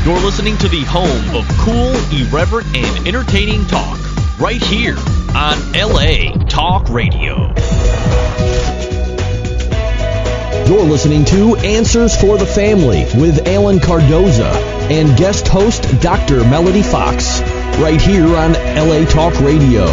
You're listening to the home of cool, irreverent, and entertaining talk, right here on LA Talk Radio. You're listening to Answers for the Family with Alan Cardoza and guest host Dr. Melody Fox, right here on LA Talk Radio.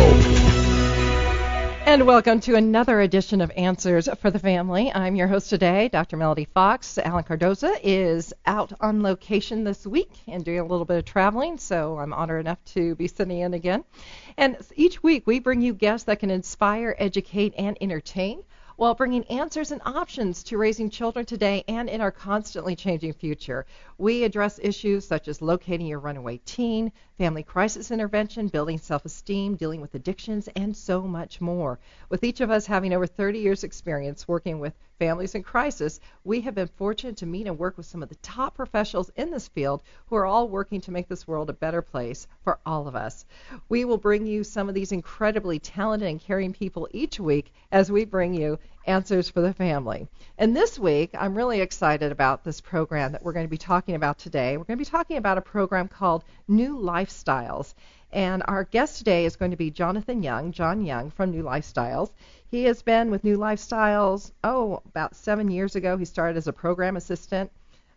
And welcome to another edition of Answers for the Family. I'm your host today, Dr. Melody Fox. Alan Cardoza is out on location this week and doing a little bit of traveling, so I'm honored enough to be sitting in again. And each week we bring you guests that can inspire, educate, and entertain, while bringing answers and options to raising children today and in our constantly changing future. We address issues such as locating your runaway teen, family crisis intervention, building self-esteem, dealing with addictions, and so much more. With each of us having over 30 years experience working with families in crisis, we have been fortunate to meet and work with some of the top professionals in this field who are all working to make this world a better place for all of us. We will bring you some of these incredibly talented and caring people each week as we bring you Answers for the Family. And this week, I'm really excited about this program that we're going to be talking about today. We're going to be talking about a program called New Lifestyles. And our guest today is going to be John Young from New Lifestyles. He has been with New Lifestyles, about 7 years ago. He started as a program assistant.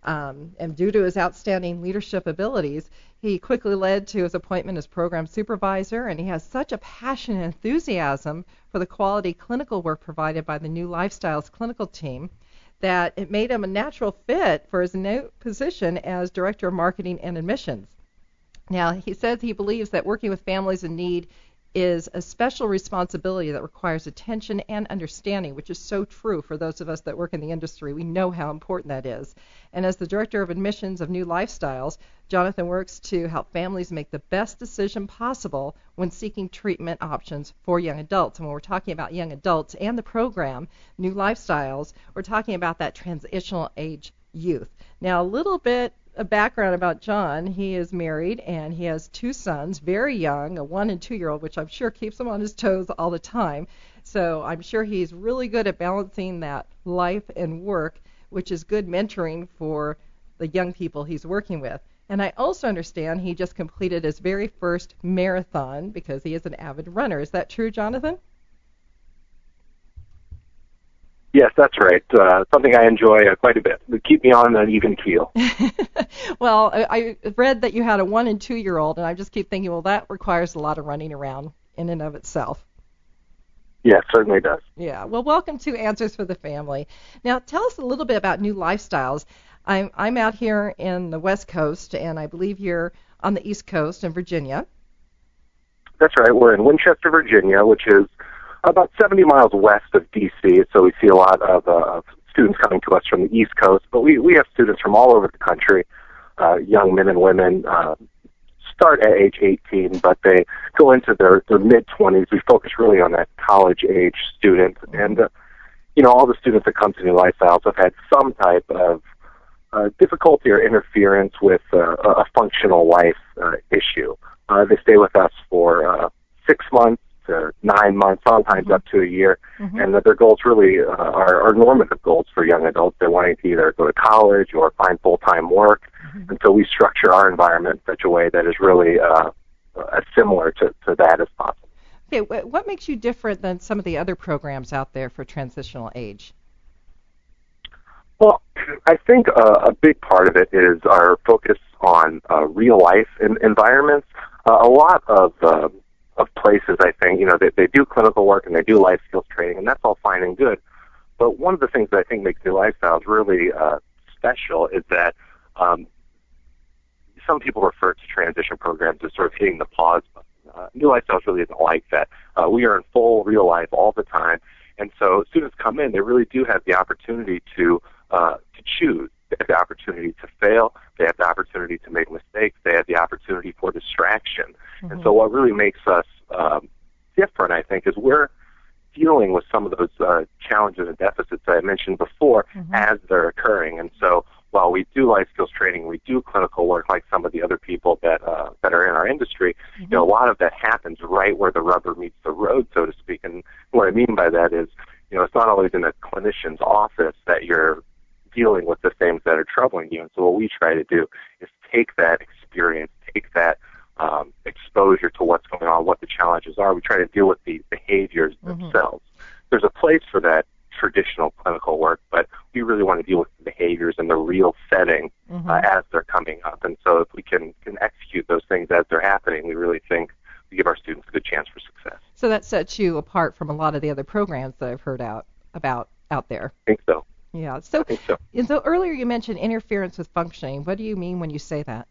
And due to his outstanding leadership abilities, he quickly led to his appointment as program supervisor, and he has such a passion and enthusiasm for the quality clinical work provided by the New Lifestyles clinical team that it made him a natural fit for his new position as Director of Marketing and Admissions. Now, he says he believes that working with families in need is a special responsibility that requires attention and understanding, which is so true for those of us that work in the industry. We know how important that is. And as the Director of Admissions of New Lifestyles, Jonathan works to help families make the best decision possible when seeking treatment options for young adults. And when we're talking about young adults and the program, New Lifestyles, we're talking about that transitional age youth. Now, a little bit a background about John. He is married and he has two sons, very young, a 1 and 2-year-old, which I'm sure keeps him on his toes all the time. So I'm sure he's really good at balancing that life and work, which is good mentoring for the young people he's working with. And I also understand he just completed his very first marathon because he is an avid runner. Is that true, Jonathan? Yes, that's right. Something I enjoy quite a bit. It keep me on an even keel. Well, I read that you had a 1 and 2-year-old, and I just keep thinking, well, that requires a lot of running around in and of itself. Yeah, it certainly does. Yeah. Well, welcome to Answers for the Family. Now, tell us a little bit about New Lifestyles. I'm out here in the West Coast, and I believe you're on the East Coast in Virginia. That's right. We're in Winchester, Virginia, which is about 70 miles west of D.C., so we see a lot of students coming to us from the East Coast, but we have students from all over the country, young men and women, start at age 18, but they go into their mid-20s. We focus really on that college-age student, and all the students that come to New Lifestyles have had some type of difficulty or interference with a functional life issue. They stay with us for 6 months, to 9 months, sometimes up to a year, and that their goals really are normative goals for young adults. They're wanting to either go to college or find full-time work, and so we structure our environment in such a way that is really as similar to that as possible. Okay, what makes you different than some of the other programs out there for transitional age? Well, I think a big part of it is our focus on real-life environments. A lot of places, I think, they do clinical work and they do life skills training, and that's all fine and good. But one of the things that I think makes New Lifestyles really special is that some people refer to transition programs as sort of hitting the pause button. New Lifestyles really isn't like that. We are in full real life all the time, and so students come in, they really do have the opportunity to choose. They have the opportunity to fail. They have the opportunity to make mistakes. They have the opportunity for distraction. And so what really makes us different, I think, is we're dealing with some of those challenges and deficits that I mentioned before as they're occurring. And so while we do life skills training, we do clinical work like some of the other people that are in our industry, a lot of that happens right where the rubber meets the road, so to speak. And what I mean by that is, it's not always in a clinician's office that you're dealing with the things that are troubling you. And so what we try to do is take that experience, take that exposure to what's going on, what the challenges are. We try to deal with the behaviors themselves. There's a place for that traditional clinical work, but we really want to deal with the behaviors in the real setting as they're coming up. And so if we can execute those things as they're happening, we really think we give our students a good chance for success. So that sets you apart from a lot of the other programs that I've heard about out there. I think so. Yeah. So, I think so. And so earlier you mentioned interference with functioning. What do you mean when you say that?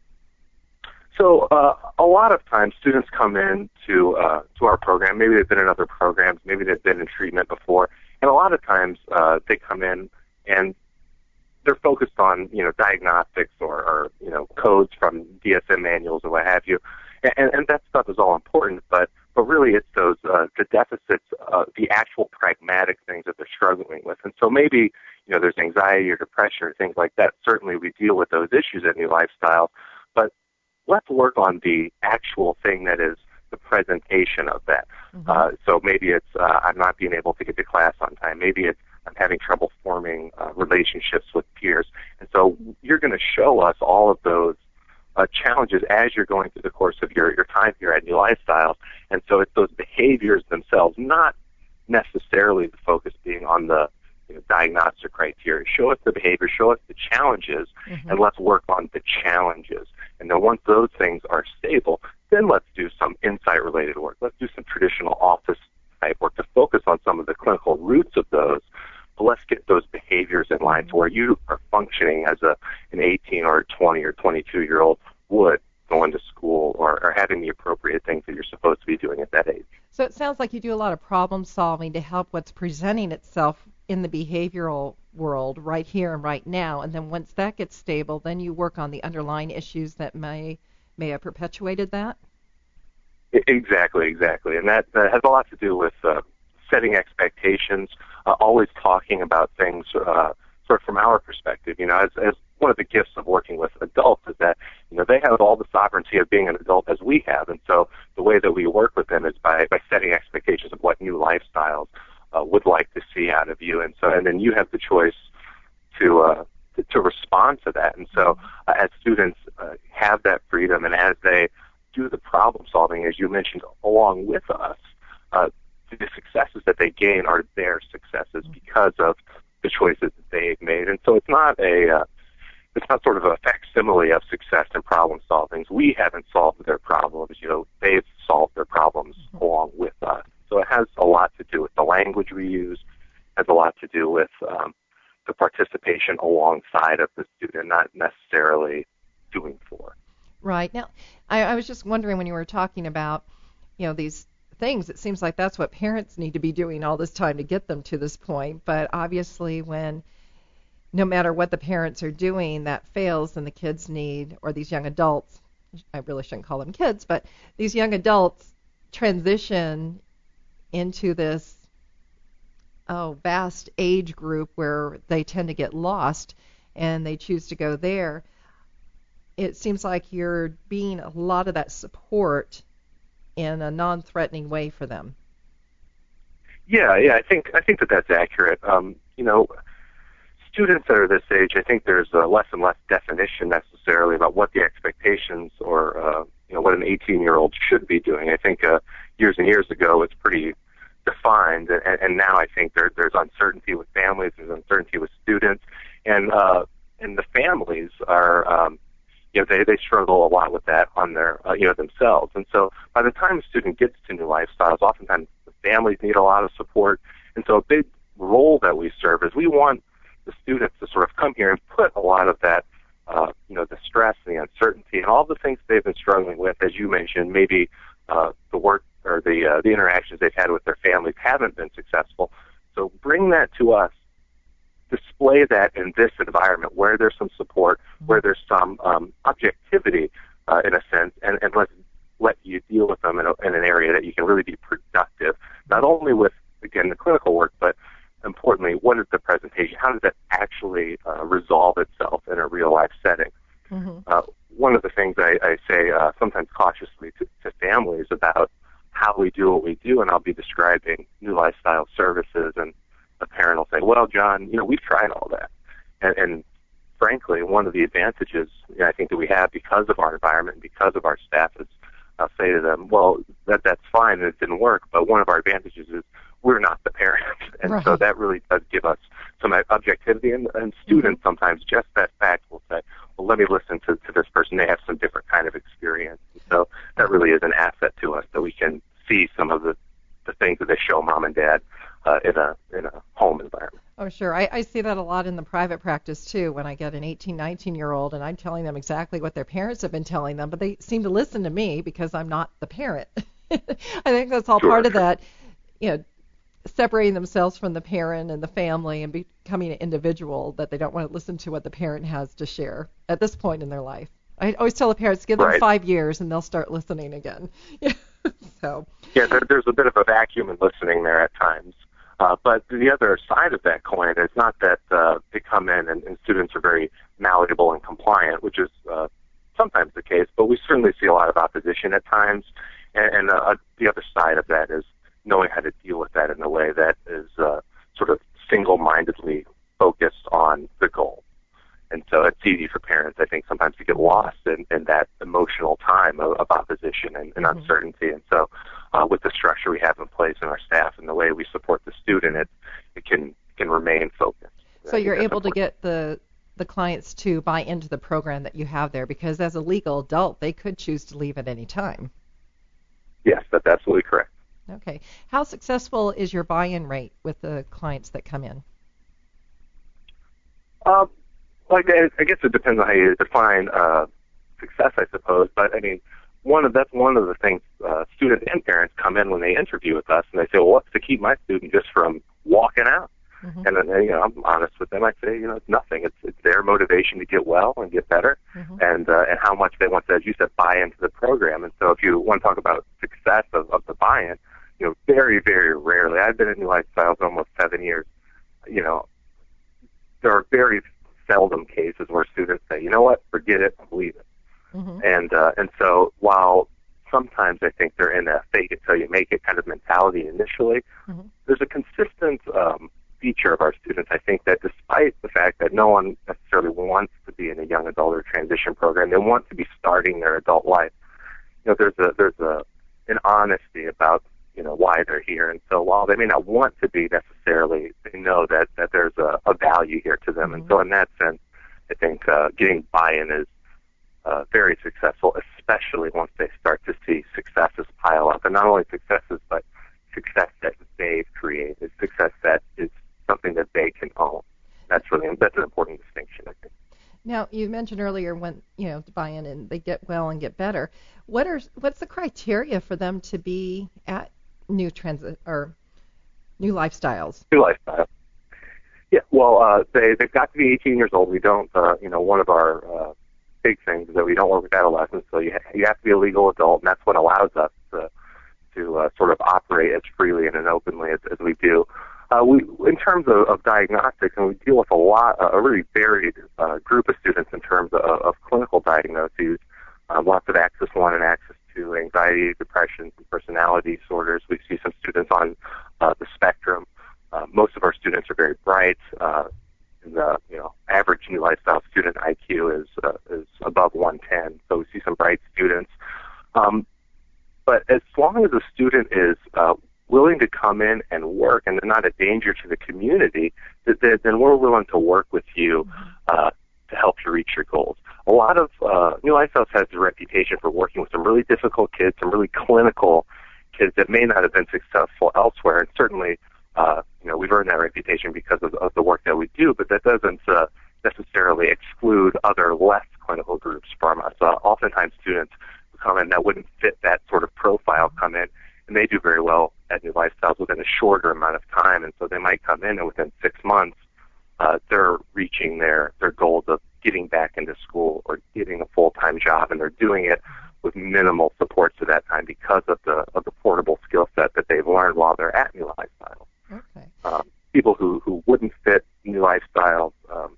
So a lot of times students come in to our program. Maybe they've been in other programs. Maybe they've been in treatment before. And a lot of times they come in and they're focused on, diagnostics or codes from DSM manuals or what have you. And that stuff is all important, but really it's those the deficits, the actual pragmatic things that they're struggling with. And so maybe, there's anxiety or depression or things like that. Certainly we deal with those issues in New Lifestyle, but let's work on the actual thing that is the presentation of that. So maybe it's I'm not being able to get to class on time. Maybe it's I'm having trouble forming relationships with peers. And so you're going to show us all of those challenges as you're going through the course of your time here at New Lifestyle. And so it's those behaviors themselves, not necessarily the focus being on the diagnostic criteria. Show us the behavior, show us the challenges, and let's work on the challenges. And then once those things are stable, then let's do some insight-related work. Let's do some traditional office-type work to focus on some of the clinical roots of those. But let's get those behaviors in line to where you are functioning as an 18 or 20 or 22-year-old would going to school or having the appropriate things that you're supposed to be doing at that age. So it sounds like you do a lot of problem solving to help what's presenting itself in the behavioral world right here and right now, and then once that gets stable, then you work on the underlying issues that may have perpetuated that? Exactly. And that has a lot to do with setting expectations, always talking about things sort of from our perspective. As one of the gifts of working with adults is that, they have all the sovereignty of being an adult as we have, and so the way that we work with them is by setting expectations of what New Lifestyles would like to see out of you, and then you have the choice to respond to that. And so as students have that freedom, and as they do the problem solving, as you mentioned, along with us, the successes that they gain are their successes because of the choices that they've made. And so it's not sort of a facsimile of success and problem solving. We haven't solved their problems, they've solved their problems along with us. So it has a lot to do with the language we use, has a lot to do with the participation alongside of the student, not necessarily doing for. Right. Now, I was just wondering when you were talking about, these things, it seems like that's what parents need to be doing all this time to get them to this point. But obviously when no matter what the parents are doing, that fails, then the kids need, or these young adults, I really shouldn't call them kids, but these young adults transition into this vast age group where they tend to get lost and they choose to go there. It seems like you're being a lot of that support in a non-threatening way for them. Yeah, I think that's accurate. Students that are this age, I think there's less and less definition necessarily about what the expectations or what an 18-year-old should be doing. I think years and years ago it's pretty defined, and now I think there's uncertainty with families, there's uncertainty with students, and the families are they struggle a lot with that on their themselves. And so by the time a student gets to New Lifestyles, oftentimes the families need a lot of support. And so a big role that we serve is we want the students to sort of come here and put a lot of that the stress and the uncertainty and all the things they've been struggling with, as you mentioned, maybe the work or the interactions they've had with their families haven't been successful. So bring that to us, display that in this environment where there's some support, where there's some objectivity in a sense, and let's let you deal with them in an area that you can really be productive, not only with, again, the clinical work, but importantly, what is the presentation? How does that actually resolve itself in a real-life setting? One of the things I say sometimes cautiously to families about how we do what we do, and I'll be describing New Lifestyle services, and a parent will say, well, John, we've tried all that. And frankly, one of the advantages I think that we have because of our environment and because of our staff is I'll say to them, well, that's fine, it didn't work, but one of our advantages is we're not the parent. And right. So that really does give us some objectivity. And students sometimes just that fact will say, well, let me listen to this person. They have some different kind of experience. And so that really is an asset to us that we can see some of the things that they show mom and dad in a home environment. Oh, sure. I see that a lot in the private practice, too, when I get an 18, 19-year-old and I'm telling them exactly what their parents have been telling them, but they seem to listen to me because I'm not the parent. I think that's all part of that, separating themselves from the parent and the family and becoming an individual, that they don't want to listen to what the parent has to share at this point in their life. I always tell the parents, give them 5 years and they'll start listening again. So. Yeah, there's a bit of a vacuum in listening there at times. But the other side of that coin is not that they come in and students are very malleable and compliant, which is sometimes the case, but we certainly see a lot of opposition at times. And the other side of that is knowing how to deal with that in a way that is sort of single-mindedly focused on the goal. And so it's easy for parents, I think, sometimes to get lost in that emotional time of opposition and uncertainty. And so with the structure we have in place in our staff and the way we support the student, it can remain focused. So you're able to get the clients to buy into the program that you have there, because as a legal adult, they could choose to leave at any time. Yes, that's absolutely correct. Okay. How successful is your buy-in rate with the clients that come in? I guess it depends on how you define success, I suppose. But I mean, that's one of the things students and parents come in when they interview with us, and they say, "Well, what's to keep my student just from walking out?" Mm-hmm. And then, I'm honest with them. I say, it's nothing. It's their motivation to get well and get better, mm-hmm. and how much they want to, as you said, buy into the program. And so, if you want to talk about success of the buy-in, very, very rarely. I've been in New Lifestyles almost 7 years. There are very seldom cases where students say, you know what, forget it, leave it. Mm-hmm. And so while sometimes I think they're in a fake it till you make it kind of mentality initially, mm-hmm. there's a consistent feature of our students, I think, that despite the fact that no one necessarily wants to be in a young adult or transition program, they want to be starting their adult life. There's an honesty about why they're here. And so while they may not want to be necessarily, they know that there's a value here to them. Mm-hmm. And so in that sense, I think getting buy-in is very successful, especially once they start to see successes pile up. And not only successes, but success that they've created, success that is something that they can own. That's an important distinction, I think. Now, you mentioned earlier when, to buy in and they get well and get better. What's the criteria for them to be at New Lifestyles? New Lifestyles. Yeah, well, they've got to be 18 years old. We don't, one of our big things is that we don't work with adolescents, so you have to be a legal adult, and that's what allows us to sort of operate as freely and as openly as we do. In terms of diagnostics, and we deal with a really varied group of students in terms of clinical diagnoses, lots of Axis 1 and Axis 2, anxiety, depression, and personality disorders. We see some students on the spectrum. Most of our students are very bright. The average New Lifestyle student IQ is above 110, so we see some bright students. But as long as a student is willing to come in and work and they're not a danger to the community, then we're willing to work with you to help you reach your goals. A lot of New Lifestyles has a reputation for working with some really difficult kids, some really clinical kids that may not have been successful elsewhere, and certainly we've earned that reputation because of the work that we do, but that doesn't necessarily exclude other less clinical groups from us. Oftentimes students who come in that wouldn't fit that sort of profile come in, and they do very well at New Lifestyles within a shorter amount of time, and so they might come in and within 6 months they're reaching their goals of getting back into school or getting a full-time job, and they're doing it with minimal support to that time because of the portable skill set that they've learned while they're at New Lifestyles. Okay. People who wouldn't fit New Lifestyles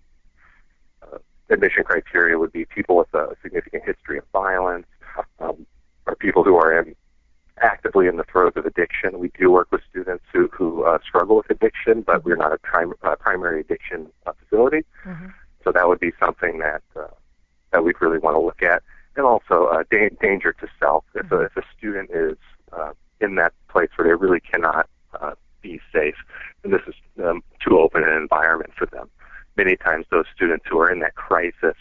admission criteria would be people with a significant history of violence, or people who are actively in the throes of addiction. We do work with students who struggle with addiction, but we're not a primary addiction facility. Mm-hmm. So that would be something that we'd really want to look at. And also danger to self. If a student is in that place where they really cannot be safe, and this is too open an environment for them. Many times those students who are in that crisis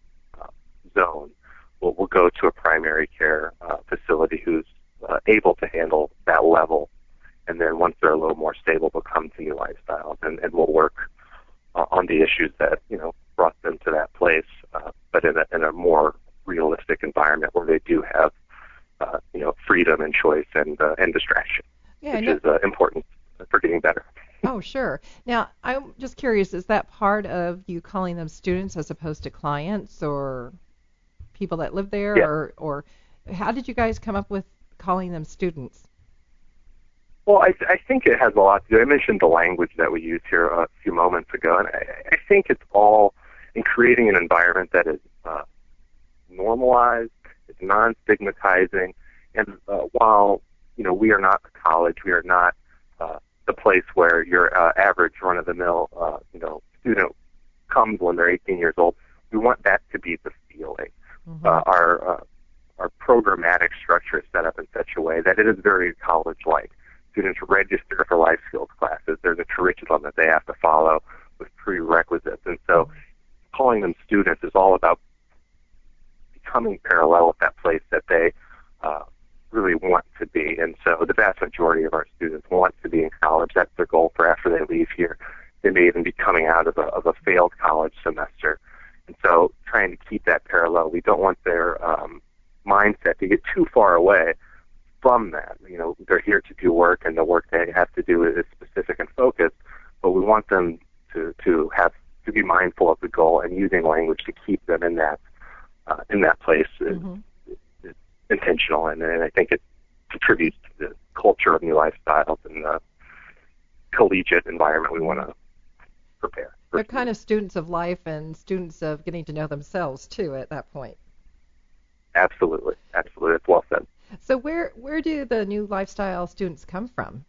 zone will go to a primary care facility who's able to handle that level. And then once they're a little more stable, they'll come to New Lifestyles, and we'll work on the issues that brought them to that place, but in a more realistic environment where they do have freedom and choice and distraction, which is important for getting better. Oh, sure. Now, I'm just curious, is that part of you calling them students as opposed to clients or people that live there? Yeah. Or how did you guys come up with calling them students? Well, I think it has a lot to do. I mentioned the language that we used here a few moments ago, and I think it's all in creating an environment that is normalized, it's non-stigmatizing, and while we are not a college, we are not the place where your average run-of-the-mill student comes when they're 18 years old. We want that to be the feeling. Mm-hmm. Our programmatic structure is set up in such a way that it is very college-like. Students register for life skills classes. There's a curriculum that they have to follow with prerequisites. And so calling them students is all about becoming parallel with that place that they really want to be. And so the vast majority of our students want to be in college. That's their goal for after they leave here. They may even be coming out of a failed college semester. And so trying to keep that parallel, we don't want their mindset to get too far away from that. They're here to do work, and the work they have to do is specific and focused, but we want them to be mindful of the goal and using language to keep them in that place is intentional, and I think it contributes to the culture of New Lifestyles and the collegiate environment we want to prepare. They're kind of students of life and students of getting to know themselves too at that point. Absolutely. That's well said. So where do the New Lifestyle students come from?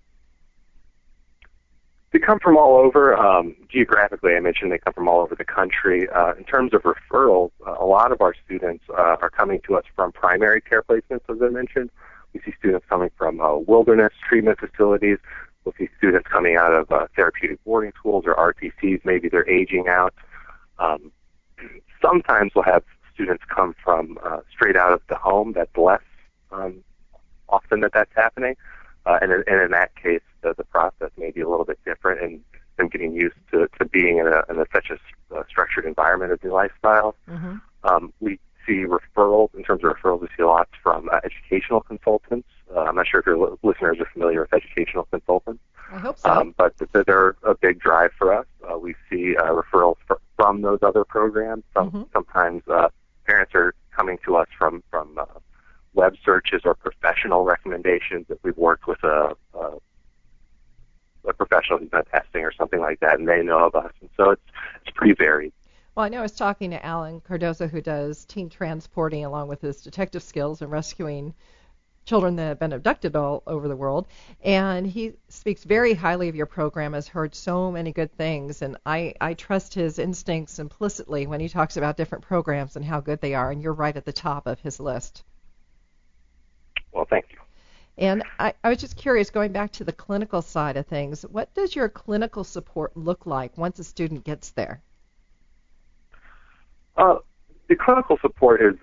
They come from all over. Geographically, I mentioned they come from all over the country. In terms of referrals, a lot of our students are coming to us from primary care placements, as I mentioned. We see students coming from wilderness treatment facilities. We'll see students coming out of therapeutic boarding schools or RTCs. Maybe they're aging out. Sometimes we'll have students come from straight out of the home. That's less often that's happening. And in that case, the process may be a little bit different, and them getting used to being in such a structured environment as New Lifestyle. Mm-hmm. We see referrals. In terms of referrals, we see lots from educational consultants. I'm not sure if your listeners are familiar with educational consultants. I hope so. But they're a big drive for us. We see referrals from those other programs. Sometimes parents are coming to us from web searches or professional recommendations that we've worked with a professional who's done testing or something like that, and they know of us. And so it's pretty varied. Well, I know I was talking to Alan Cardoza, who does teen transporting along with his detective skills and rescuing children that have been abducted all over the world, and he speaks very highly of your program, has heard so many good things, and I trust his instincts implicitly when he talks about different programs and how good they are, and you're right at the top of his list. Well, thank you. And I was just curious, going back to the clinical side of things, what does your clinical support look like once a student gets there? The clinical support is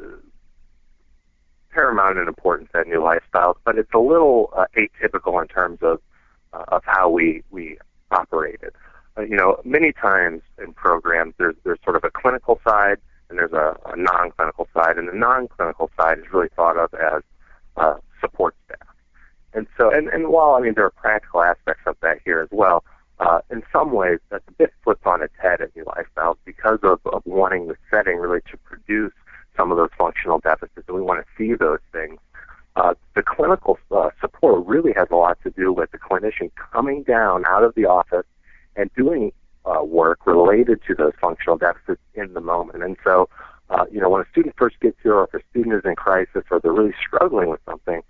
paramount in importance at New Lifestyles, but it's a little atypical in terms of how we operate it. Many times in programs, there's sort of a clinical side and there's a non-clinical side, and the non-clinical side is really thought of as support staff. And so, and while there are practical aspects of that here as well, in some ways that's a bit flipped on its head at New Lifestyles because of wanting the setting really to produce some of those functional deficits, and we want to see those things. The clinical support really has a lot to do with the clinician coming down out of the office and doing work related to those functional deficits in the moment. And so, when a student first gets here, or if a student is in crisis, or they're really struggling with something,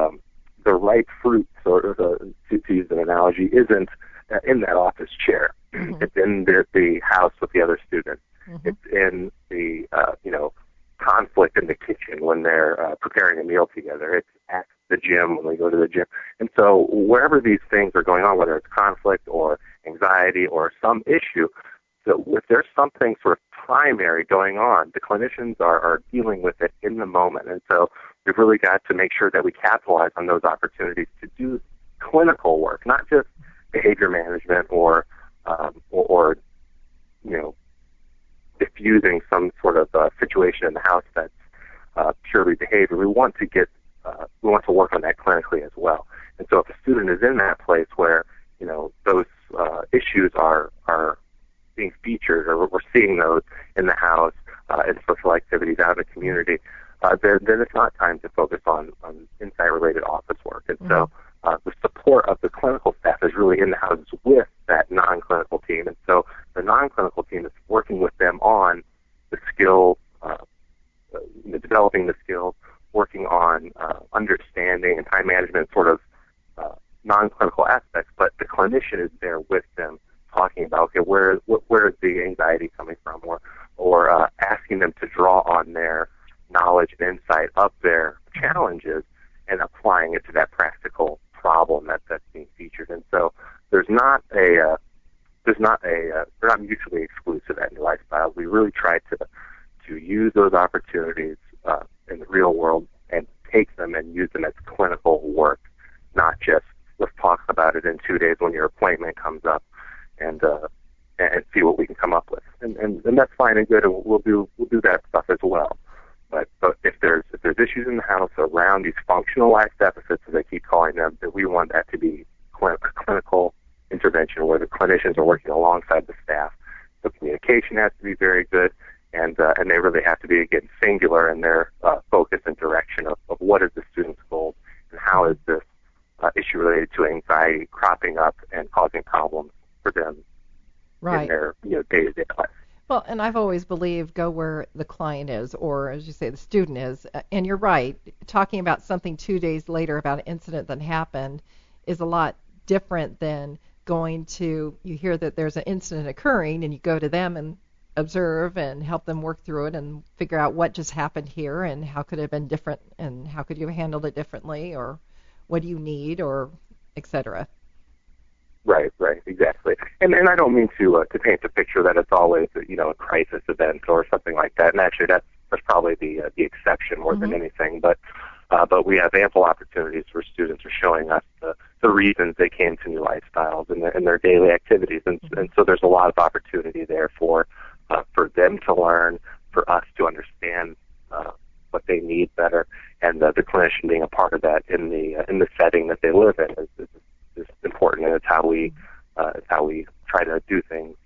the right fruit, to use an analogy, isn't in that office chair. Mm-hmm. It's in the house with the other students. Mm-hmm. It's in the conflict in the kitchen when they're preparing a meal together. It's at the gym when we go to the gym. And so wherever these things are going on, whether it's conflict or anxiety or some issue, so if there's something sort of primary going on, the clinicians are dealing with it in the moment. And so we've really got to make sure that we capitalize on those opportunities to do clinical work, not just behavior management or diffusing some sort of situation in the house that's purely behavior. We want to work on that clinically as well. And so if a student is in that place where those issues are being featured, or we're seeing those in the house, in social activities out in the community, then it's not time to focus on insight-related office work. And so the support of the clinical staff is really in the houses with that non-clinical team. And so the non-clinical team is working with them on the skills, developing the skills, working on understanding and time management sort of non-clinical aspects, but the clinician is there with them talking about, okay, where is the anxiety coming from, or asking them to draw on their knowledge and insight of their challenges and applying it to that practical problem that's being featured. And so they're not mutually exclusive at New Lifestyles. We really try to use those opportunities in the real world and take them and use them as clinical work, not just let's talk about it in 2 days when your appointment comes up and see what we can come up with. And that's fine and good, and we'll do that stuff as well. But if there's issues in the house around these functional life deficits, as I keep calling them, that we want that to be a clinical intervention where the clinicians are working alongside the staff. The communication has to be very good, and they really have to be, again, singular in their focus and direction of what is the student's goal and how is this issue related to anxiety cropping up and causing problems for them in their day-to-day life. Well, and I've always believed go where the client is, or as you say, the student is. And you're right, talking about something 2 days later about an incident that happened is a lot different than going to, you hear that there's an incident occurring and you go to them and observe and help them work through it and figure out what just happened here and how could it have been different and how could you have handled it differently, or what do you need, or et cetera. Right, exactly. And I don't mean to paint the picture that it's always a crisis event or something like that. And actually, that's probably the exception more than anything. But we have ample opportunities where students are showing us the reasons they came to New Lifestyles and their daily activities. And so there's a lot of opportunity there for them to learn, for us to understand what they need better, and the clinician being a part of that in the setting that they live in is important, and it's how we try to do things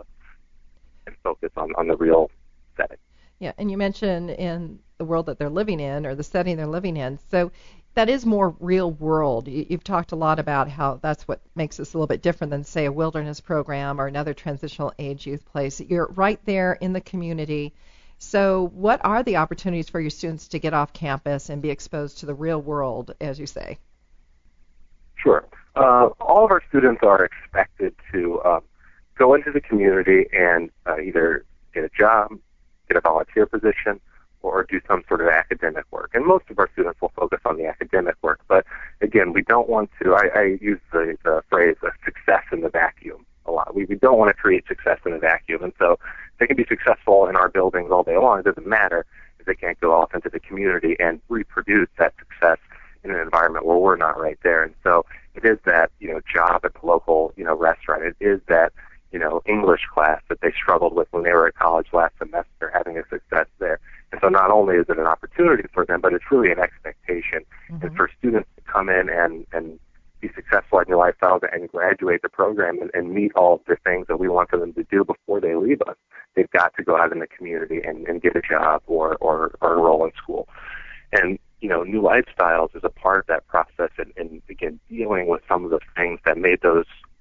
and focus on the real setting. Yeah, and you mentioned in the world that they're living in, or the setting they're living in, so that is more real world. You've talked a lot about how that's what makes this a little bit different than, say, a wilderness program or another transitional age youth place. You're right there in the community. So what are the opportunities for your students to get off campus and be exposed to the real world, as you say? Sure. All of our students are expected to go into the community and either get a job, get a volunteer position, or do some sort of academic work. And most of our students will focus on the academic work. But, again, we don't want to, I use the phrase success in the vacuum a lot. We don't want to create success in a vacuum. And so they can be successful in our buildings all day long. It doesn't matter if they can't go off into the community and reproduce that success in an environment where we're not right there. And so it is that, job at the local, restaurant. It is that, English class that they struggled with when they were at college last semester, having a success there. And so not only is it an opportunity for them, but it's really an expectation. And for students to come in and be successful at New Lifestyles and graduate the program and meet all of the things that we want for them to do before they leave us, they've got to go out in the community and get a job or enroll in school. And New Lifestyles is a part of that process, and again, dealing with some of the things that made those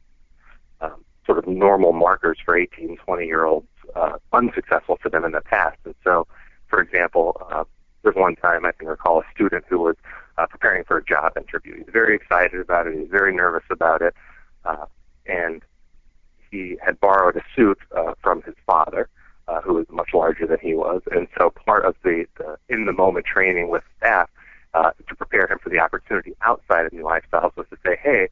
sort of normal markers for 18, 20-year-olds unsuccessful for them in the past. And so, for example, there's one time I can recall a student who was preparing for a job interview. He's very excited about it. He's very nervous about it. And he had borrowed a suit from his father, who was much larger than he was, and so part of the in-the-moment training with staff to prepare him for the opportunity outside of New Lifestyles was to say, hey,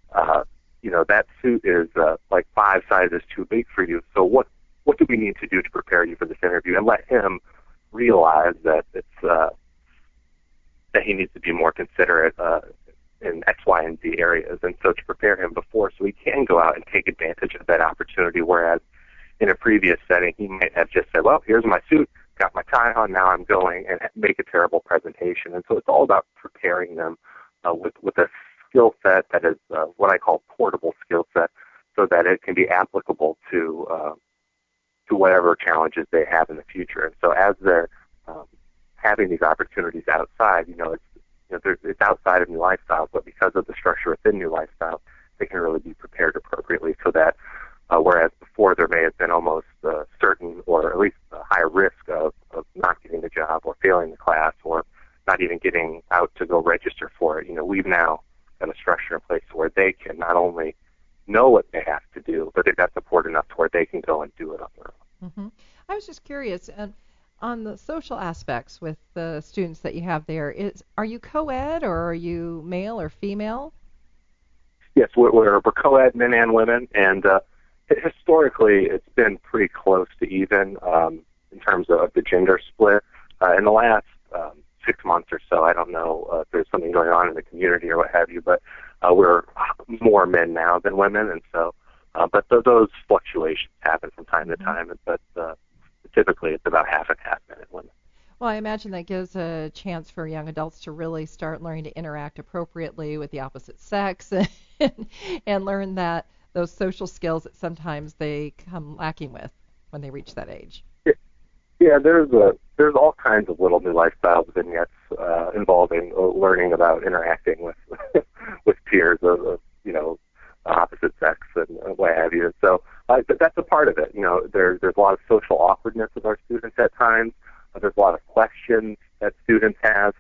that suit is like 5 sizes too big for you, so what do we need to do to prepare you for this interview, and let him realize that it's that he needs to be more considerate in X, Y, and Z areas, and so to prepare him before so he can go out and take advantage of that opportunity, whereas in a previous setting he might have just said, well, here's my suit, got my tie on, now I'm going, and make a terrible presentation. And so it's all about preparing them with a skill set that is what I call portable skill set, so that it can be applicable to whatever challenges they have in the future. And so as they're having these opportunities outside, it's outside of New Lifestyles, but because of the structure within New Lifestyles, they can really be prepared appropriately, so that whereas before there may have been almost certain or at least a high risk of not getting the job or failing the class or not even getting out to go register for it, we've now got a structure in place where they can not only know what they have to do, but they've got support enough to where they can go and do it on their own. Mm-hmm. I was just curious, on the social aspects with the students that you have there, are you co-ed or are you male or female? Yes, we're co-ed, men and women, and historically it's been pretty close to even in terms of the gender split. In the last 6 months or so, I don't know if there's something going on in the community or what have you, but we're more men now than women, and so but those fluctuations happen from time to time, but typically it's about half and half, men and women. Well, I imagine that gives a chance for young adults to really start learning to interact appropriately with the opposite sex and learn that those social skills that sometimes they come lacking with when they reach that age. Yeah, there's all kinds of little New Lifestyles vignettes involving learning about interacting with with peers of opposite sex and what have you. So that's a part of it. There's a lot of social awkwardness with our students at times. There's a lot of questions that students have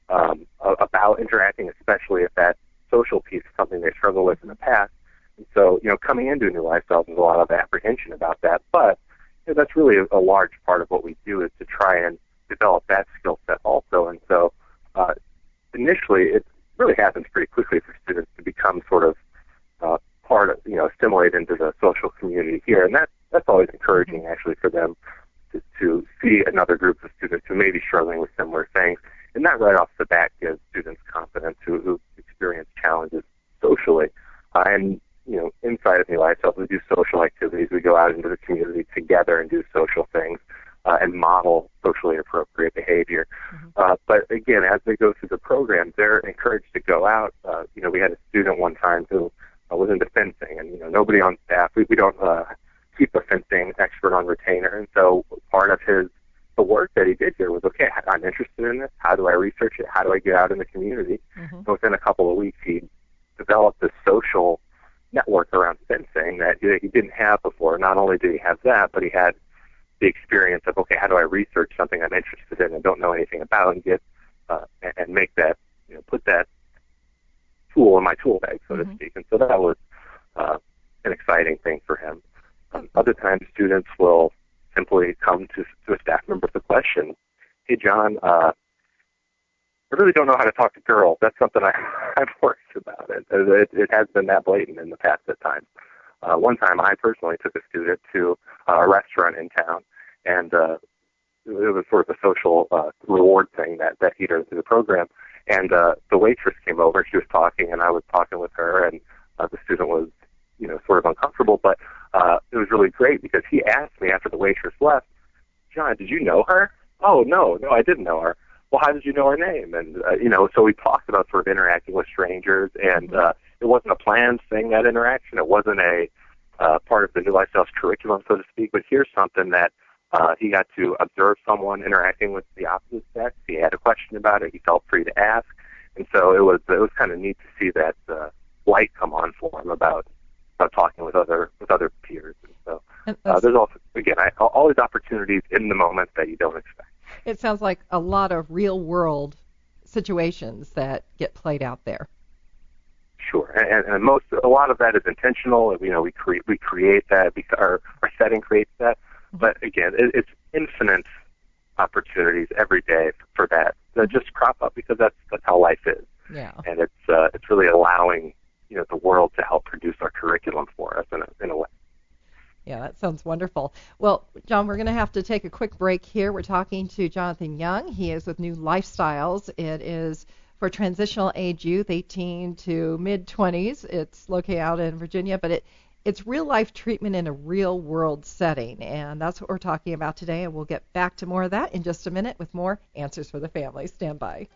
about interacting, especially if that social piece is something they struggle with in the past. And so, coming into New Lifestyles, there's a lot of apprehension about that. But that's really a large part of what we do, is to try and develop that skill set also. And so initially, it really happens pretty quickly for students to become sort of part of, assimilate into the social community here. And that's always encouraging, actually, for them to see another group of students who may be struggling with similar things. And that right off the bat gives students confidence who experience challenges socially. And inside of New Lifestyles, we do social activities. We go out into the community together and do social things and model socially appropriate behavior. Mm-hmm. But again, as they go through the program, they're encouraged to go out. We had a student one time who was into fencing, and nobody on staff. We don't keep a fencing expert on retainer, and so part of the work that he did here was, okay, I'm interested in this. How do I research it? How do I get out in the community? Mm-hmm. And within a couple of weeks, he developed this social network around fencing that he didn't have before. Not only did he have that, but he had the experience of, okay, how do I research something I'm interested in and don't know anything about, and get and make that, put that tool in my tool bag, so mm-hmm. to speak. And so that was an exciting thing for him. Other times, students will simply come to a staff member with a question. Hey, John, I really don't know how to talk to girls. That's something I've worried about. It has been that blatant in the past at times. One time, I personally took a student to a restaurant in town, and it was sort of a social reward thing that he does through the program. And the waitress came over. She was talking, and I was talking with her, and the student was, sort of uncomfortable. But it was really great because he asked me after the waitress left, John, did you know her? Oh, no, I didn't know her. Well, how did you know her name? And, so we talked about sort of interacting with strangers, and it wasn't a planned thing, that interaction. It wasn't a part of the New Lifestyles curriculum, so to speak, but here's something that he got to observe someone interacting with the opposite sex. He had a question about it. He felt free to ask. And so it was kind of neat to see that light come on for him about talking with other peers. And so there's also, again, all these opportunities in the moment that you don't expect. It sounds like a lot of real-world situations that get played out there. Sure, and a lot of that is intentional. You know, we create that because our setting creates that. But again, it's infinite opportunities every day for that just crop up because that's how life is. Yeah. And it's really allowing the world to help produce our curriculum for us in a way. Yeah, that sounds wonderful. Well, John, we're going to have to take a quick break here. We're talking to Jonathan Young. He is with New Lifestyles. It is for transitional age youth, 18 to mid-20s. It's located out in Virginia, but it's real-life treatment in a real-world setting, and that's what we're talking about today, and we'll get back to more of that in just a minute with more Answers for the Family. Stand by.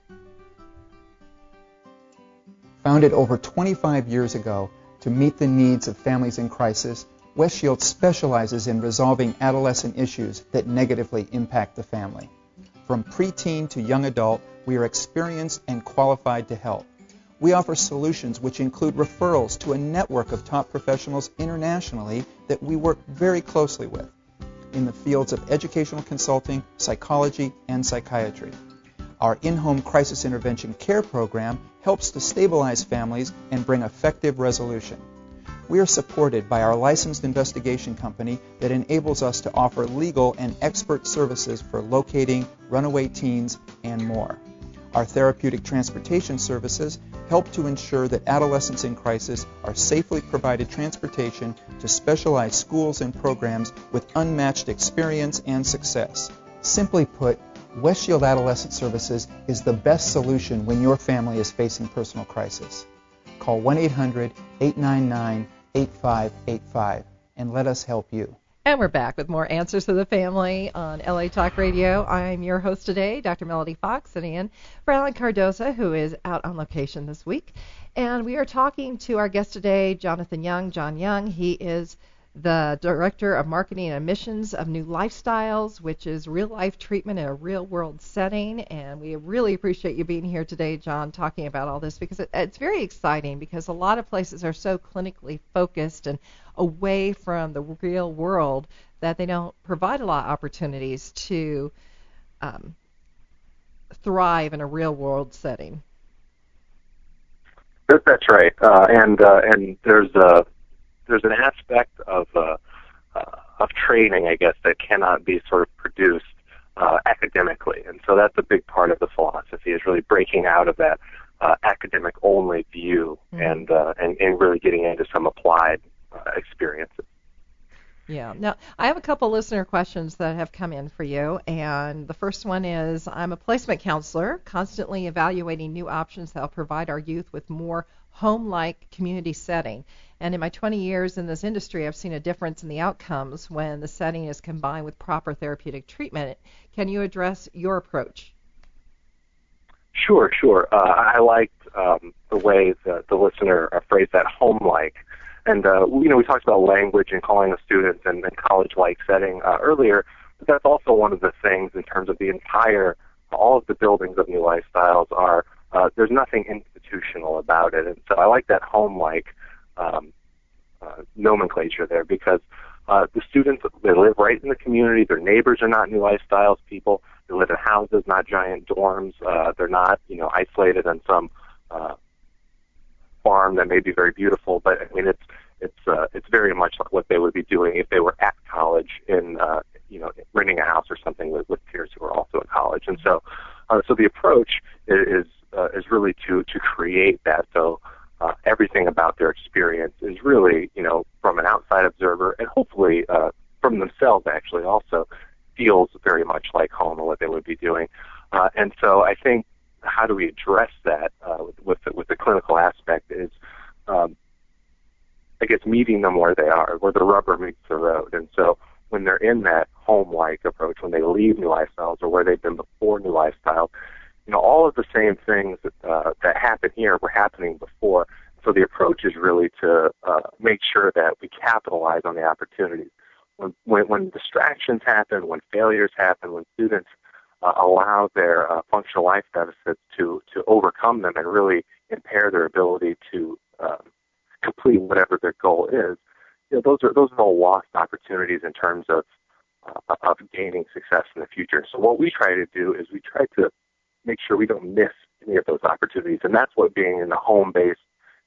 Founded over 25 years ago to meet the needs of families in crisis, West Shield specializes in resolving adolescent issues that negatively impact the family. From preteen to young adult, we are experienced and qualified to help. We offer solutions which include referrals to a network of top professionals internationally that we work very closely with in the fields of educational consulting, psychology, and psychiatry. Our in-home crisis intervention care program helps to stabilize families and bring effective resolution. We are supported by our licensed investigation company that enables us to offer legal and expert services for locating runaway teens and more. Our therapeutic transportation services help to ensure that adolescents in crisis are safely provided transportation to specialized schools and programs with unmatched experience and success. Simply put, West Shield Adolescent Services is the best solution when your family is facing personal crisis. Call 1-800-899-8585 and let us help you. And we're back with more Answers to the Family on LA Talk Radio. I'm your host today, Dr. Melody Fox, sitting in for Alan Cardoza, who is out on location this week. And we are talking to our guest today, Jonathan Young. John Young, he is the Director of Marketing and Admissions of New Lifestyles, which is real-life treatment in a real-world setting. And we really appreciate you being here today, John, talking about all this, because it's very exciting, because a lot of places are so clinically focused and away from the real world that they don't provide a lot of opportunities to thrive in a real-world setting. That's right. And there's an aspect of training, I guess, that cannot be sort of produced academically, and so that's a big part of the philosophy, is really breaking out of that academic-only view and really getting into some applied experiences. Yeah. Now, I have a couple listener questions that have come in for you, and the first one is, I'm a placement counselor, constantly evaluating new options that will provide our youth with more home-like community setting. And in my 20 years in this industry, I've seen a difference in the outcomes when the setting is combined with proper therapeutic treatment. Can you address your approach? Sure. I liked the way the listener phrased that, home-like. And, we talked about language and calling the students and college-like setting earlier, but that's also one of the things in terms of all of the buildings of New Lifestyles are, there's nothing institutional about it. And so I like that home-like nomenclature there, because the students, they live right in the community. Their neighbors are not New Lifestyles people. They live in houses, not giant dorms. They're not, isolated on some farm that may be very beautiful, but I mean it's very much like what they would be doing if they were at college in renting a house or something with peers who are also at college. And so the approach is really to create that. So everything about their experience is really from an outside observer, and hopefully from themselves actually also feels very much like home and what they would be doing. And so I think, how do we address that with the clinical aspect is, I guess, meeting them where they are, where the rubber meets the road. And so when they're in that home-like approach, when they leave New Lifestyles or where they've been before New Lifestyles, all of the same things that happen here were happening before. So the approach is really to make sure that we capitalize on the opportunities. When distractions happen, when failures happen, when students allow their functional life deficits to overcome them and really impair their ability to complete whatever their goal is, those are all lost opportunities in terms of gaining success in the future. So what we try to do is we try to make sure we don't miss any of those opportunities, and that's what being in the home-based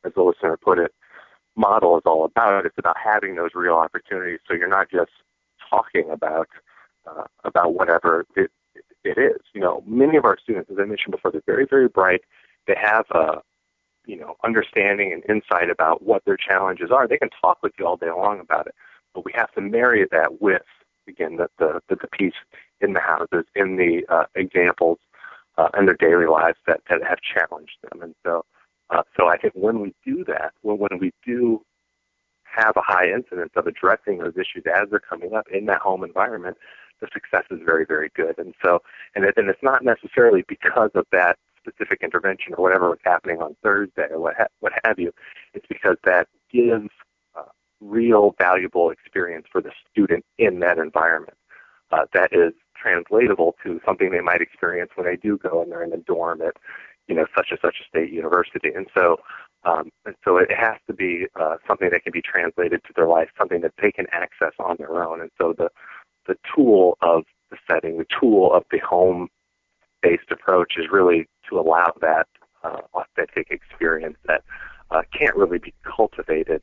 as the listener put it, model is all about. It's about having those real opportunities, so you're not just talking about whatever it is. Many of our students, as I mentioned before, they're very, very bright. They have understanding and insight about what their challenges are. They can talk with you all day long about it, but we have to marry that with, again, the piece in the houses, in the examples, and their daily lives that have challenged them. And so I think when we do that, when we do have a high incidence of addressing those issues as they're coming up in that home environment, the success is very, very good. And it's not necessarily because of that specific intervention or whatever was happening on Thursday or what have you. It's because that gives real valuable experience for the student in that environment that is translatable to something they might experience when they do go and they're in the dorm at such and such a state university. And so it has to be something that can be translated to their life, something that they can access on their own. And so the tool of the setting, the tool of the home-based approach is really to allow that authentic experience that can't really be cultivated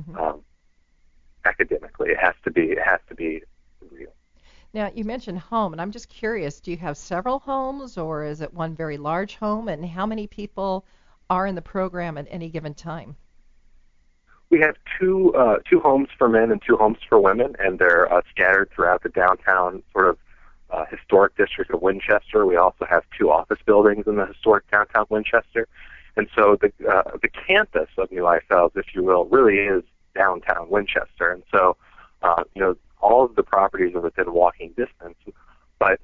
academically. It has to be real. Now, you mentioned home, and I'm just curious, do you have several homes, or is it one very large home, and how many people are in the program at any given time? We have two homes for men and 2 homes for women, and they're scattered throughout the downtown sort of historic district of Winchester. We also have 2 office buildings in the historic downtown Winchester. And so the campus of New Lifestyles, if you will, really is downtown Winchester. And so, all of the properties are within walking distance, but,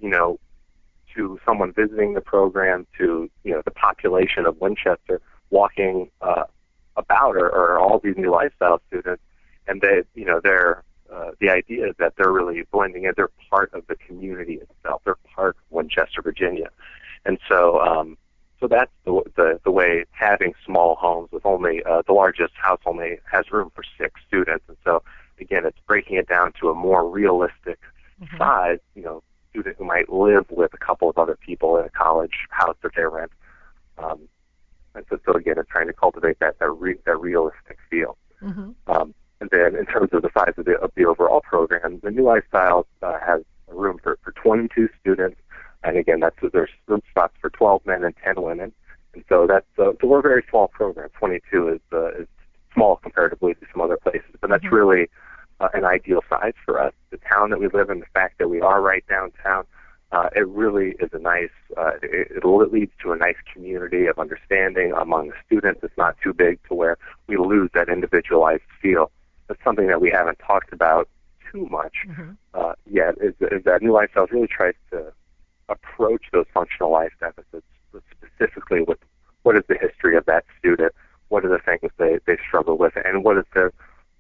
to someone visiting the program, to, the population of Winchester walking about are all these New Lifestyle students, and the idea is that they're really blending in. They're part of the community itself. They're part of Winchester, Virginia. And so that's the way having small homes with only the largest house only has room for 6 students. And so, again, it's breaking it down to a more realistic size, student who might live with a couple of other people in a college house that they rent. And so again, it's trying to cultivate that realistic feel. And then in terms of the size of the overall program, the New Lifestyle has a room for 22 students. And again, there's room spots for 12 men and 10 women. And so so we're a very small program. 22 is small comparatively to some other places, but that's really an ideal size for us. The town that we live in, the fact that we are right downtown, it really is a nice, it leads to a nice community of understanding among the students. It's not too big to where we lose that individualized feel. That's something that we haven't talked about too much yet, is that New Lifestyles really tries to approach those functional life deficits specifically with what is the history of that student, what are the things they struggle with, and what is their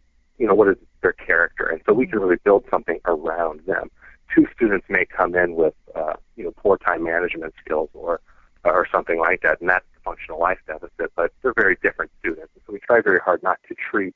character. And so we can really build something around them. 2 students may come in with poor time management skills or something like that, and that's the functional life deficit, but they're very different students. So we try very hard not to treat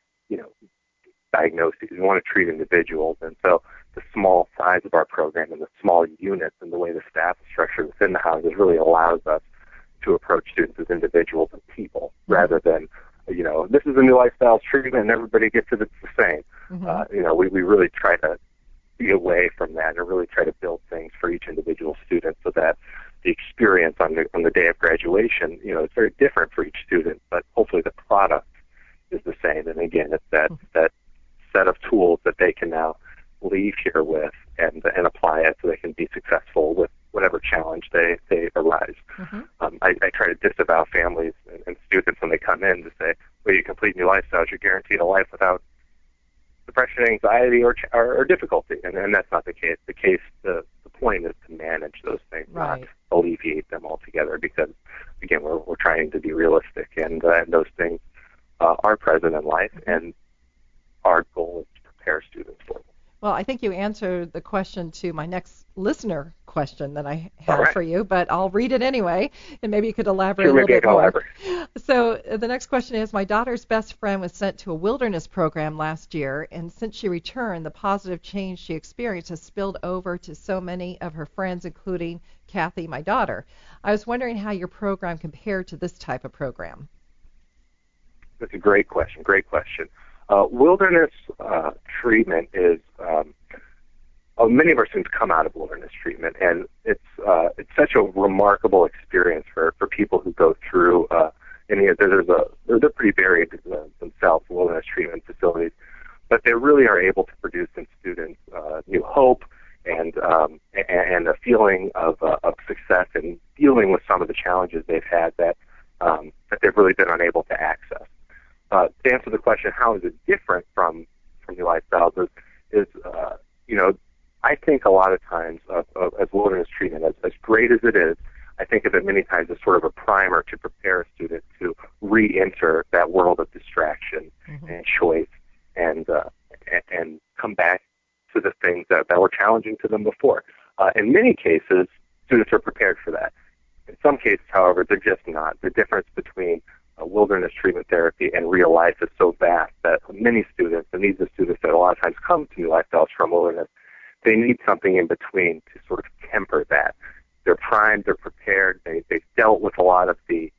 diagnoses. We want to treat individuals. And so the small size of our program and the small units and the way the staff is structured within the houses really allows us to approach students as individuals and people rather than, this is a New Lifestyle treatment and everybody gets it, it's the same. We really try to be away from that and really try to build things for each individual student so that the experience on the day of graduation, it's very different for each student, but hopefully the product is the same. And again, it's that set of tools that they can now leave here with and apply it so they can be successful with whatever challenge they arise. I try to disavow families and students when they come in to say, well, you complete New Lifestyles, you're guaranteed a life without depression, anxiety, or difficulty. And that's not the case. The point is to manage those things, not alleviate them altogether, because, again, we're trying to be realistic, and those things are present in life, and our goal is to prepare students for them. Well, I think you answered the question to my next listener question that I have for you, but I'll read it anyway, and maybe you could elaborate a little bit more. So the next question is, my daughter's best friend was sent to a wilderness program last year, and since she returned, the positive change she experienced has spilled over to so many of her friends, including Kathy, my daughter. I was wondering how your program compared to this type of program. That's a great question. Wilderness treatment is many of our students come out of wilderness treatment, and it's such a remarkable experience for people who go through. They're pretty varied themselves, wilderness treatment facilities, but they really are able to produce in students new hope and a feeling of success in dealing with some of the challenges they've had that they've really been unable to access. To answer the question, how is it different from New Lifestyles? Is I think a lot of times as wilderness treatment, as great as it is, I think of it many times as sort of a primer to prepare a student to re-enter that world of distraction and choice and come back to the things that were challenging to them before. In many cases, students are prepared for that. In some cases, however, they're just not. The difference between wilderness treatment therapy and real life is so vast that many students, and these are students that a lot of times come to New Lifestyles from wilderness, they need something in between to sort of temper that. They're primed, they're prepared, they've dealt with a lot of the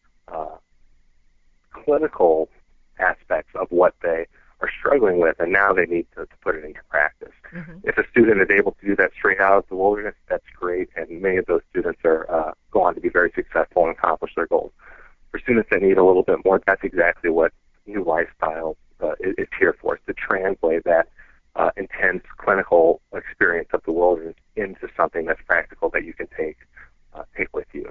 clinical aspects of what they are struggling with, and now they need to put it into practice. If a student is able to do that straight out of the wilderness, that's great, and many of those students are go on to be very successful and accomplish their goals. For students that need a little bit more, that's exactly what New Lifestyle is here for, is to translate that intense clinical experience of the wilderness into something that's practical that you can take with you.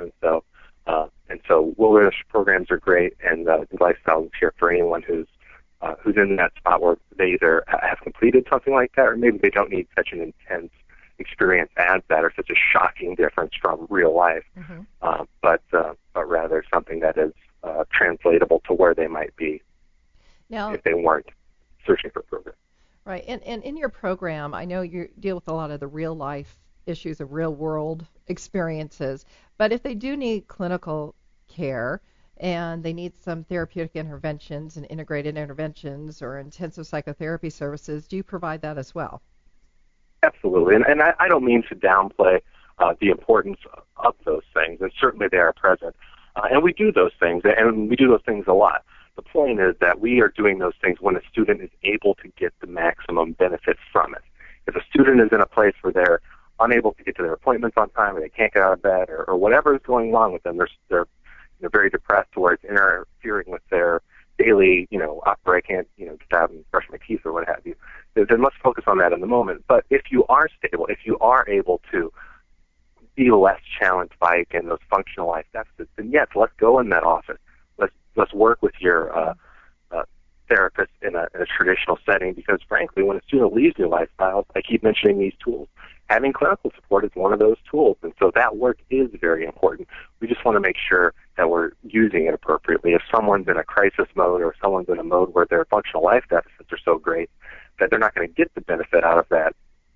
And so wilderness programs are great, and New Lifestyle is here for anyone who's in that spot where they either have completed something like that, or maybe they don't need such an intense experience as that, or such a shocking difference from real life, but rather something that is translatable to where they might be now, if they weren't searching for a program. Right, and in your program, I know you deal with a lot of the real life issues of real world experiences, but if they do need clinical care and they need some therapeutic interventions and integrated interventions or intensive psychotherapy services, do you provide that as well? Absolutely, and I don't mean to downplay the importance of those things, and certainly they are present. And we do those things, and we do those things a lot. The point is that we are doing those things when a student is able to get the maximum benefit from it. If a student is in a place where they're unable to get to their appointments on time, or they can't get out of bed, or whatever is going on with them, they're very depressed to where it's interfering with their daily, I can't, get out and brush my teeth or what have you, then let's focus on that in the moment. But if you are stable, if you are able to be less challenged by, again, those functional life deficits, then yes, let's go in that office. Let's work with your therapist in a traditional setting, because frankly, when a student leaves New Lifestyles, I keep mentioning these tools. Having clinical support is one of those tools, and so that work is very important. We just want to make sure that we're using it appropriately. If someone's in a crisis mode, or someone's in a mode where their functional life deficits are so great that they're not going to get the benefit out of that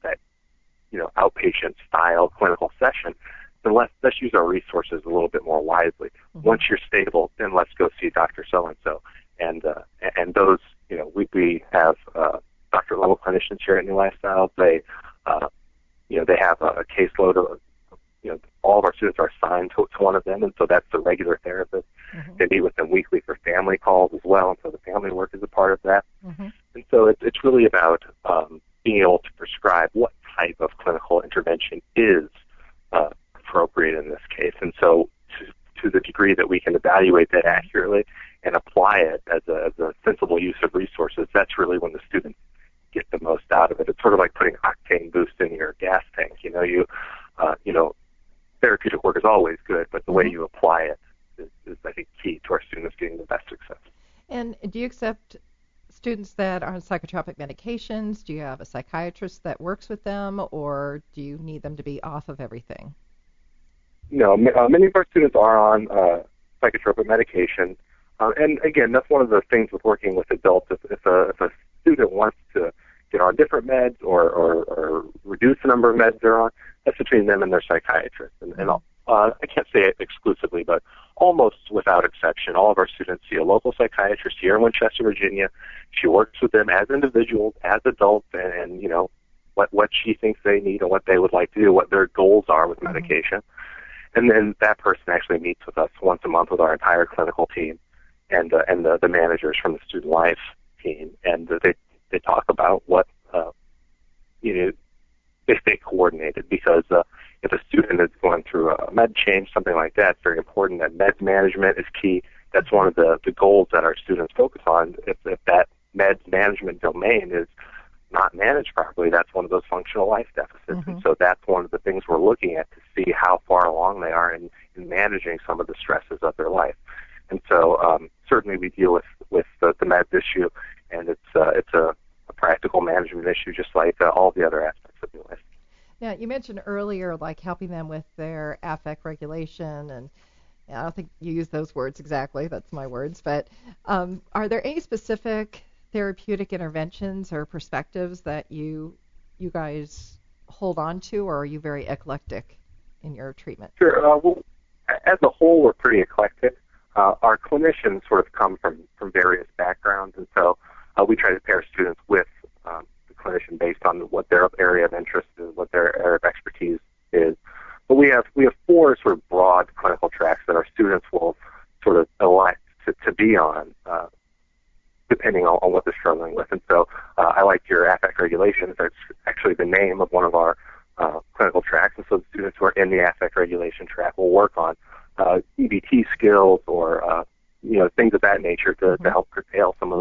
outpatient style clinical session, then let's use our resources a little bit more wisely. Once you're stable, then let's go see Dr. So-and-so. And those, we have doctor level clinicians here at New Lifestyle. They have a caseload of, all of our students are assigned to one of them, and so that's the regular therapist. They meet with them weekly for family calls as well, and so the family work is a part of that. And so it's really about being able to prescribe what type of clinical intervention is appropriate in this case. And so to the degree that we can evaluate that accurately and apply it as a sensible use of resources, that's really when the students get the most out of it. It's sort of like putting octane boost in your gas tank. Therapeutic work is always good, but the way you apply it is I think, key to our students getting the best success. And do you accept students that are on psychotropic medications? Do you have a psychiatrist that works with them, or do you need them to be off of everything? No, many of our students are on psychotropic medication. And again, that's one of the things with working with adults. If a student wants to get on different meds or reduce the number of meds they're on, that's between them and their psychiatrist. And I can't say it exclusively, but almost without exception, all of our students see a local psychiatrist here in Winchester, Virginia. She works with them as individuals, as adults, and what she thinks they need and what they would like to do, what their goals are with medication. And then that person actually meets with us once a month with our entire clinical team. the managers from the student life team, and they talk about what they stay coordinated, because if a student is going through a med change, something like that, it's very important that med management is key. That's one of the goals that our students focus on. If that med management domain is not managed properly, that's one of those functional life deficits. Mm-hmm. And so that's one of the things we're looking at to see how far along they are in managing some of the stresses of their life. And so certainly we deal with the meds issue, and it's a practical management issue, just like all the other aspects of your life. Yeah, you mentioned earlier, like helping them with their affect regulation, and I don't think you used those words exactly. That's my words. But are there any specific therapeutic interventions or perspectives that you guys hold on to, or are you very eclectic in your treatment? Sure. Well, as a whole, we're pretty eclectic. Our clinicians sort of come from various backgrounds, and so we try to pair students with the clinician based on what their area of interest is, what their area of expertise is. But we have 4 sort of broad clinical tracks that our students will sort of elect to be on, depending on what they're struggling with. And so I like your affect regulation. That's actually the name of one of our clinical tracks. And so the students who are in the affect regulation track will work on EBT skills or things of that nature to help curtail some of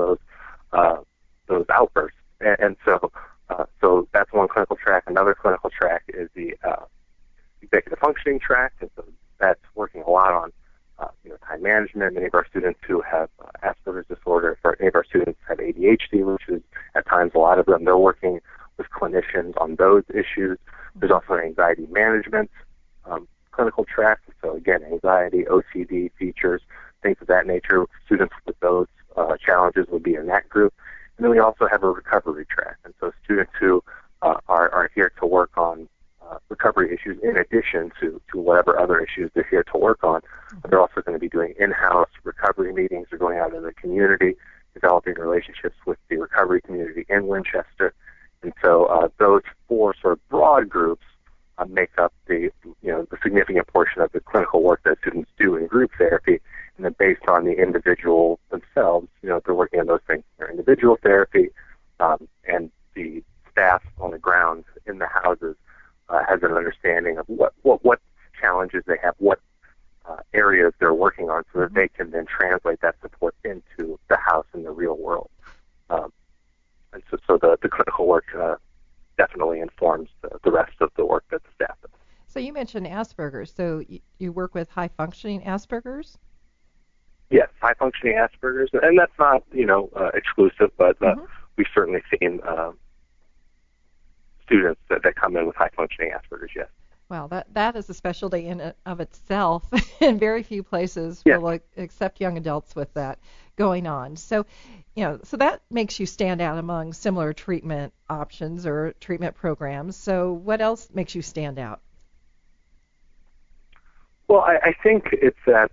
those outbursts. And so that's one clinical track. Another clinical track is the executive functioning track, and so that's working a lot on time management. Many of our students who have Asperger's disorder, many of our students have ADHD, which is at times a lot of them. They're working with clinicians on those issues. There's also an anxiety management clinical track. So again, anxiety, OCD features, things of that nature. Students with those challenges would be in that group. And then we also have a recovery track. And so students who are here to work on recovery issues in addition to whatever other issues they're here to work on. They're also going to be doing in-house recovery meetings. They're going out in the community, developing relationships with the recovery community in Winchester. And so those 4 sort of broad groups make up the significant portion of the clinical work that students do in group therapy. And then based on the individual themselves, they're working on those things. Their individual therapy, and the staff on the ground in the houses has an understanding of what challenges they have, what areas they're working on, so that they can then translate that support into the house in the real world. And so the clinical work definitely informs the rest of the work that the staff does. So you mentioned Asperger's. So you work with high-functioning Asperger's? Yes, high-functioning Asperger's. And that's not, exclusive, but we've certainly seen students that come in with high-functioning Asperger's, yes. Well, that is a specialty in of itself, and very few places will accept young adults with that going on. So, so that makes you stand out among similar treatment options or treatment programs. So what else makes you stand out? Well, I think it's that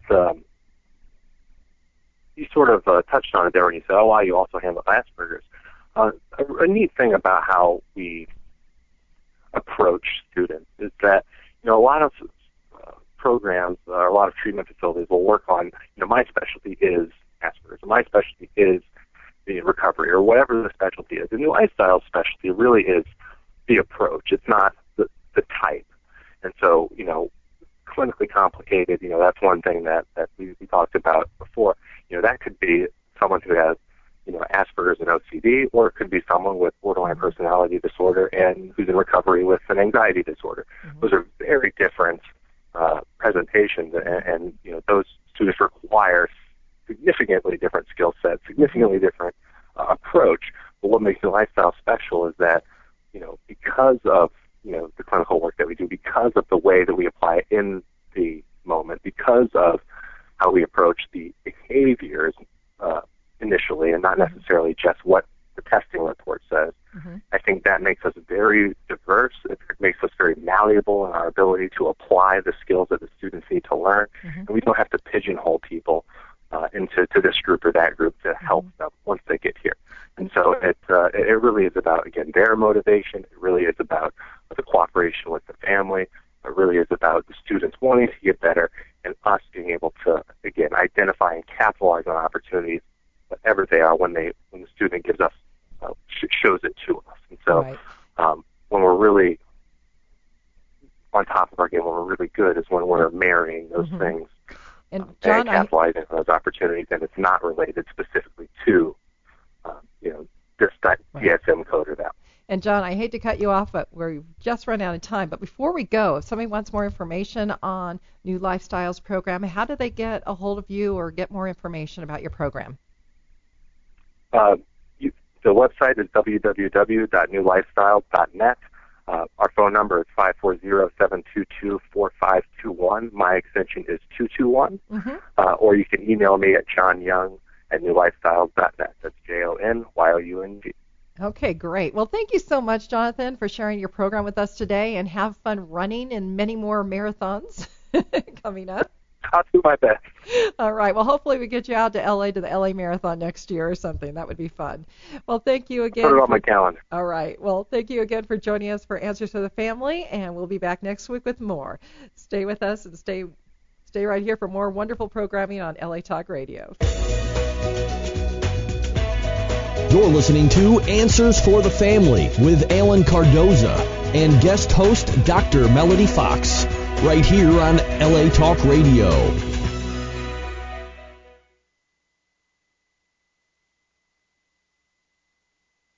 you sort of touched on it there when you said, oh, wow, you also handle Asperger's. A neat thing about how we approach students is that, a lot of programs, a lot of treatment facilities will work on, my specialty is Asperger's, my specialty is the recovery, or whatever the specialty is. And the lifestyle specialty really is the approach. It's not the type. And so, clinically complicated, that's one thing that we talked about before. That could be someone who has Asperger's and OCD, or it could be someone with borderline personality disorder and who's in recovery with an anxiety disorder. Those are very different presentations, and those students require significantly different skill sets, significantly different approach. But what makes the lifestyle special is that, because of the clinical work that we do, because of the way that we apply it in the moment, because of how we approach the behaviors initially, and not necessarily just what the testing report says. I think that makes us very diverse. It makes us very malleable in our ability to apply the skills that the students need to learn. And we don't have to pigeonhole people into this group or that group to help them once they get here. And so it really is about, again, their motivation. It really is about the cooperation with the family. It really is about the students wanting to get better and us being able to, again, identify and capitalize on opportunities, whatever they are, when the student gives us shows it to us. And so when we're really on top of our game, when we're really good, is when we're marrying those things and John, capitalizing on those opportunities, and it's not related specifically to this DSM code or that. And John, I hate to cut you off, but we've just run out of time. But before we go, if somebody wants more information on New Lifestyles program, how do they get a hold of you or get more information about your program? The website is www.newlifestyles.net. Our phone number is 540-722-4521. My extension is 221. Or you can email me at johnyoung@newlifestyles.net. That's JONYOUNG. Okay, great. Well, thank you so much, Jonathan, for sharing your program with us today, and have fun running and many more marathons coming up. I'll do my best. All right. Well, hopefully we get you out to LA to the LA Marathon next year or something. That would be fun. Well, thank you again. Put it on my calendar. All right. Well, thank you again for joining us for Answers to the Family, and we'll be back next week with more. Stay with us and stay right here for more wonderful programming on LA Talk Radio. You're listening to Answers for the Family with Alan Cardoza and guest host Dr. Melody Fox, right here on LA Talk Radio.